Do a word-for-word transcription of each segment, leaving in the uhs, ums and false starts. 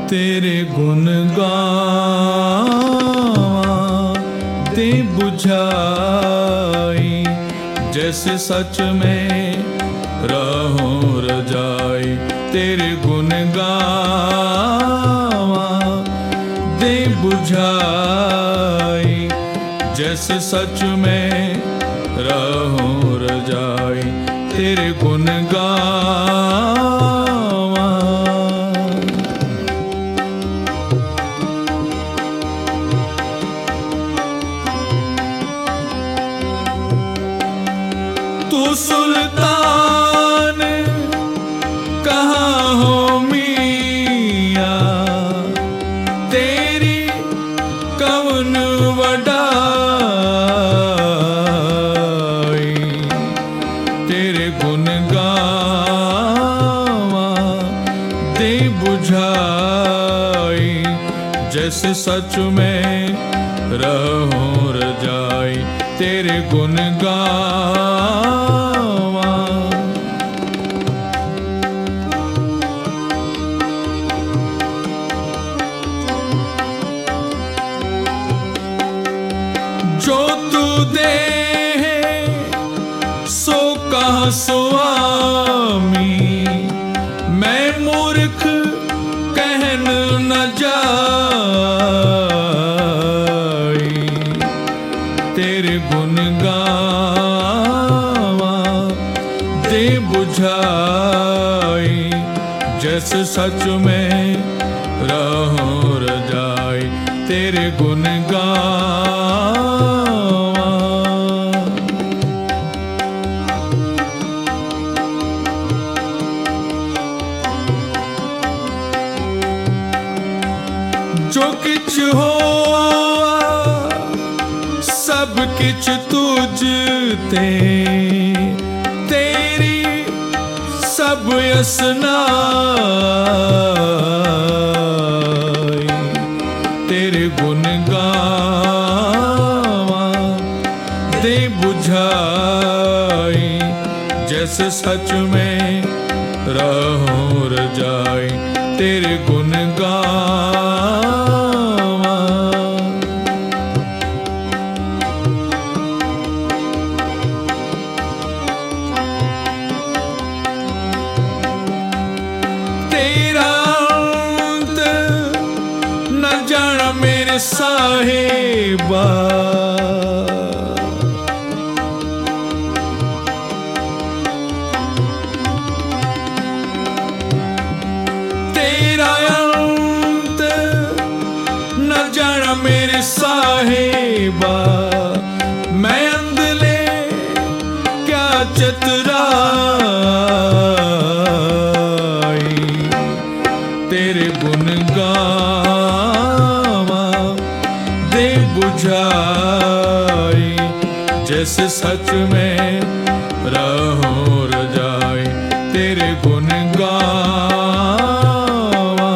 तेरे गुण गावां दे बुझाई, जैसे सच में रहूं रजाई। तेरे गुण गावां दे बुझाई, जैसे सच में रहूं रजाई। तेरे गुण गावां तू सुल्तान कहाँ हो मियां, तेरी कवन वडाई। तेरे गुण गावां दे बुझाई, जैसे सच में रहूं रजाई। तेरे गुण गावां जो तू दे सो कहा स्वामी, मैं मूर्ख कहन न जाई। तेरे गुण गावां दे बुझाई, जैसे सच में रहूं रजाई। तेरे गुण गावां जो किछ होआ सब किछ तुझ ते, तेरी सब असनाई। तेरे गुण गावां दे बुझाई, जैसे सच में रहूं रजाई। तेरे गुण गावां तेरा अंत न जाना मेरे साहिबा, तेरा अंत न जाना मेरे साहिबा। मैं अंधले क्या चतुराई, तेरे गुण गावां दे बुझाई, जैसे सच में रहूं रजाई। तेरे गुण गावां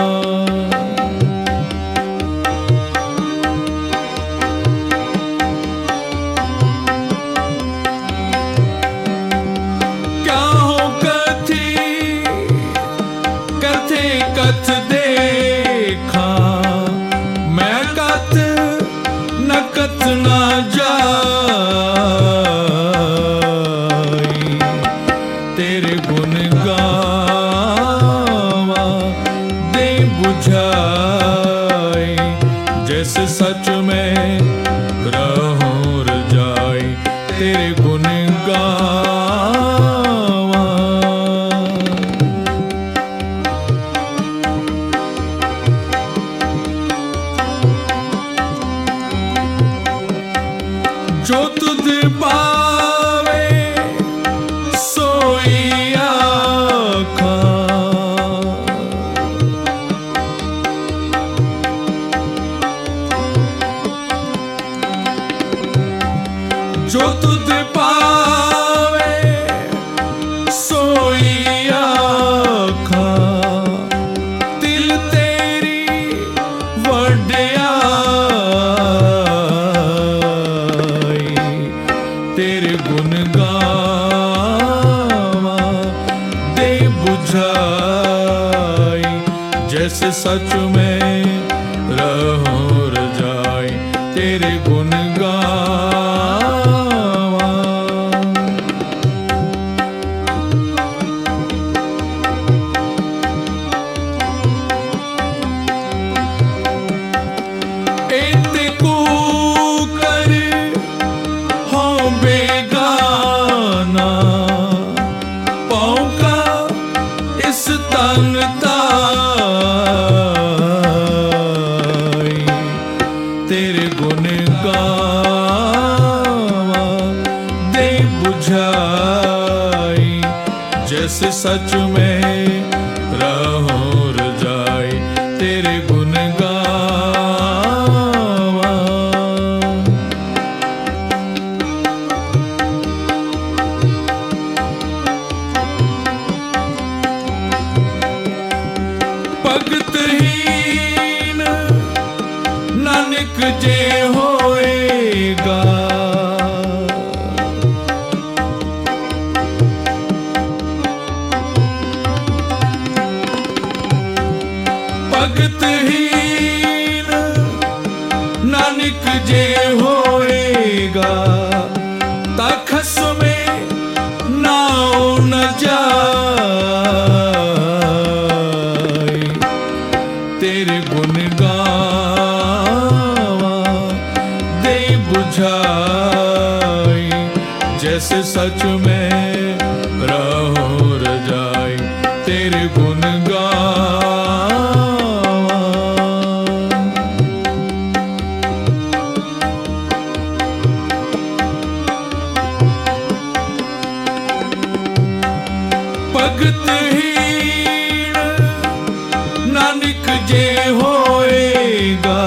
क्या हो कथी कथे कथ देखा, मैं कथ न कथ न जाई। तेरे गुण गावां दे बुझाई, जैसे सच में रहूं रजाई। तेरे गुण गावां जो तुझ पावे सोई आँखां, जो तुझ पावे सोई आँखां, दिल तेरी वड्याई। तेरे गुण गावां दे बुझाई, जैसे सच में रहूं रजाई तेरे गुण गावा। एते को कर हो बेगाना पौका इस तन ताई तेरे गुण गावा। दे बुझाई जैसे सच में रहूं रजाई तेरे गुण गावा। भगतहीन नानक जे होएगा भगतहीन नानक जे होएगा तखस में नाव न जाए तेरे गुण गावा। दे बुझाई जैसे सच में रहूं रजाई तेरे गुण गावा। भगतहीन नानक जे होएगा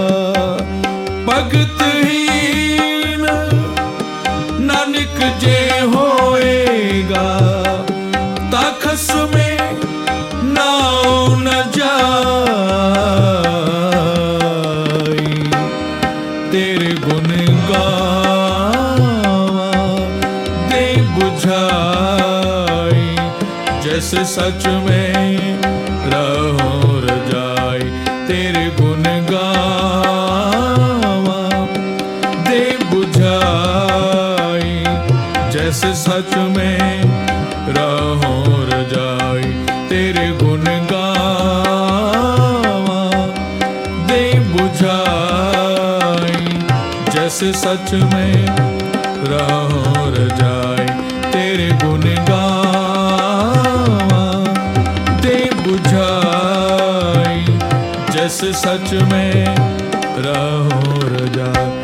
भगतहीन नानक जे होएगा तखस में नाव न जाई तेरे गुण गावा। दे बुझाई जैसे सच में रहूं रजाई तेरे गुण गावा। दे बुझाई जैसे सच में रहूं रजाई तेरे गुण गावा। दे बुझाई जैसे सच में रहूं रजाई तेरे गुण गावा। दे बुझाई जैसे सच में रहूं रजाई।